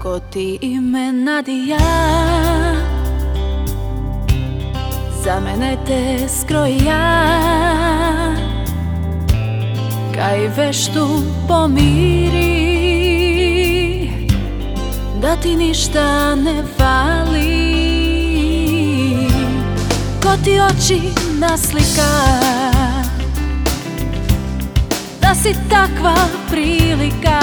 Ko ti iznenadija, za mene te skroja, kaj veštu pomiri, da ti ništa ne fali. Ko ti oči naslika, da si takva prilika.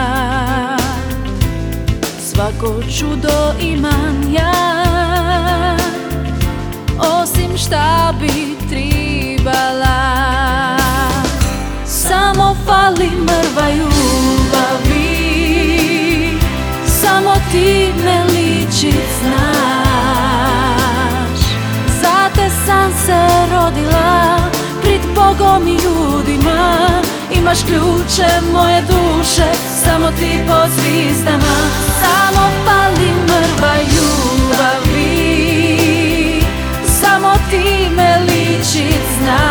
Svako čudo imam ja, osim šta bi tribala. Samo fali mrva ljubavi, samo ti me ličit znaš. Za te sam se rodila, pred Bogom i ljudima. Imaš ključe moje duše, samo ti po zvizdama. Samo fali mrva ljubavi, samo ti me ličit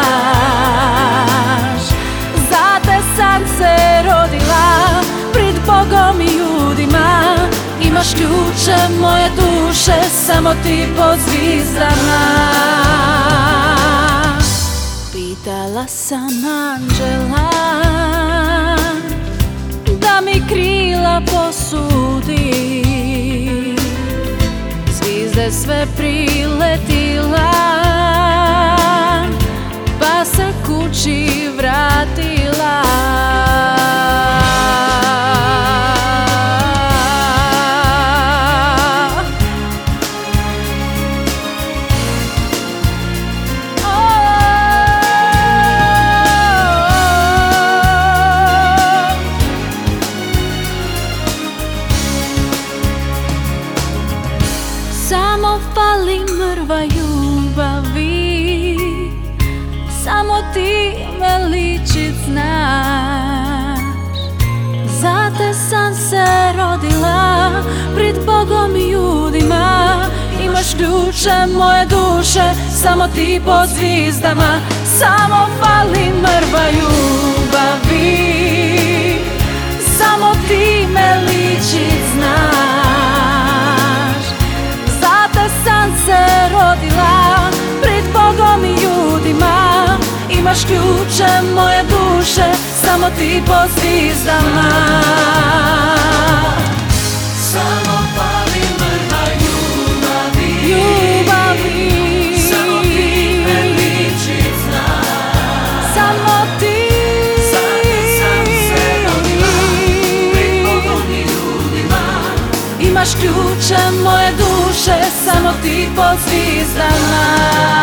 znaš. Za te sam se rodila, pred Bogom i ljudima. Imaš ključe moje duše, samo ti po zvizdama. Pitala sam anđela da mi krila posudi, zvizde sve priletila, pa se kući vratila. Samo fali mrva ljubavi, samo ti me ličit znaš. Za te sam se rodila, pred Bogom i ljudima. Imaš ključe moje duše, samo ti po zvizdama. Samo fali mrva ljubavi, samo ti me ličit znaš. Sam se rodila, pred Bogom i ljudima. Imaš ključe moje duše, samo ti po zvizdama. Samo fali mrva ljubavi, samo ti me ličit znaš. Samo ti. Zato sam se rodila, pred Bogom i ljudima. Imaš ključe moje duše, samo ti po zvizdama.